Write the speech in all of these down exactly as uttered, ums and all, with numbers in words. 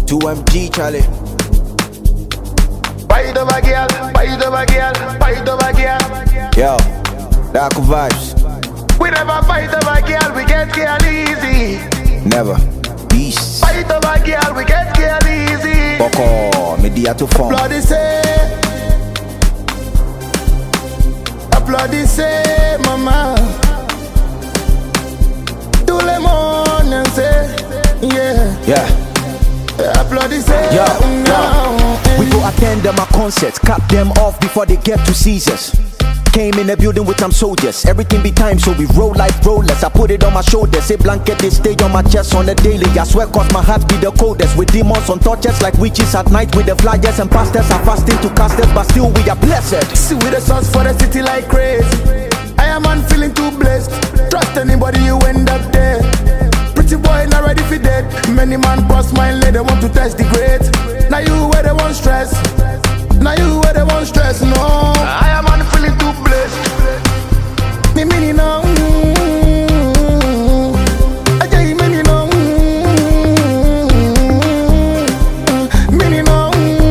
two M G, Charlie. Fight over girl, fight over girl, fight over girl. Yo, Dark vibes. We never fight over girl, we get girl easy. Never. Beast. Fight over girl, we get girl easy. Boko, media to form. Bloody say, bloody say, mama. Tout le monde say, yeah, Yeah. Bloody say, Yo, no. yo. We go attend them at concerts, cap them off before they get to Caesars. Came in the building with some soldiers. Everything be time, so we roll like rollers. I put it on my shoulders. Say blanket, they stay on my chest on the daily. I swear, cause my heart be the coldest. With demons on torches like witches at night. With the flyers and pastors are fasting to cast us, but still we are blessed. See with the sauce for the city like crazy. I am man feeling too blessed. Trust anybody, you end up there. Pretty boy not ready for dead. Many man cross my leg, they want to test the grades. Now you where they want stress. Now you where they want stress, no. I am man feeling too blessed. Me mini no. I tell you mini no. Mini no.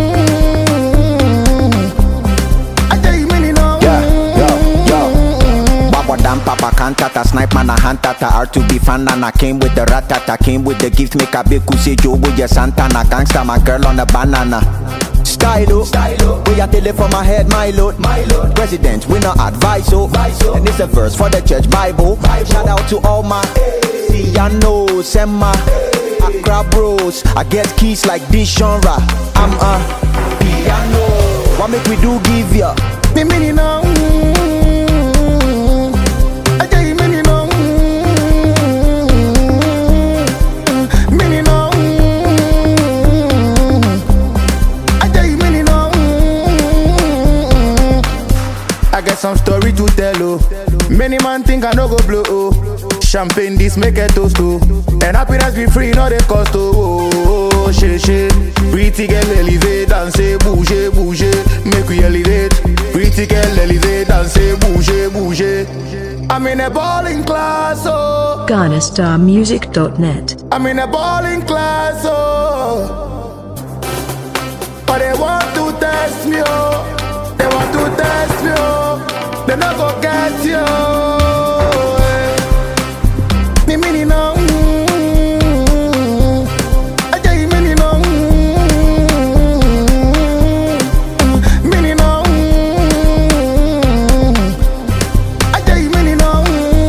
I tell you mini no. Yeah, yo, yo. Baba dam papa cantata, snipe man a hantata. R two B fan and I came with the ratata. Came with the gift, make a big kusi Joe with your Santana. Gangsta, my girl on a banana. Stylo, Stylo. We are telling from my head, my lord, my lord. President, we not advise, so. And it's a verse for the church Bible. Bible. Shout out to all my Ciano, Sema, hey. Accra bros. I get keys like this genre. I'm a piano. What make we do give ya? Me mini no. I tell you mini no. Mini no. I tell you mini no. I got some story to tell, oh. Many man think I no go blow, oh. Champagne this make a toast, oh. And happiness be free, not the cost, oh. Oh, shit, shit. Pretty girl elevate and say bouger, bouger. Make we elevate. Pretty girl elevate and say bouger, bouger. I'm in a balling class, oh. Ghana Star Music dot net. I'm in a balling class, oh. But they want to test me, oh. They want to test me, oh. They not go get you, eh. Me mini no. I tell you mini no. Mini no. I tell you mini no.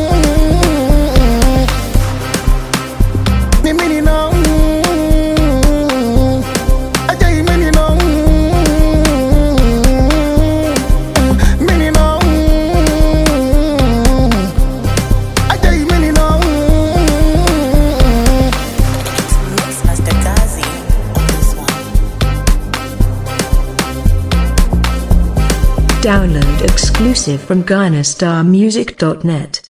Me mini no. I tell you mini no. Mini no. I tell you mini no. Mix Master Gazi on this one. Download exclusive from Ghana Star Music dot net.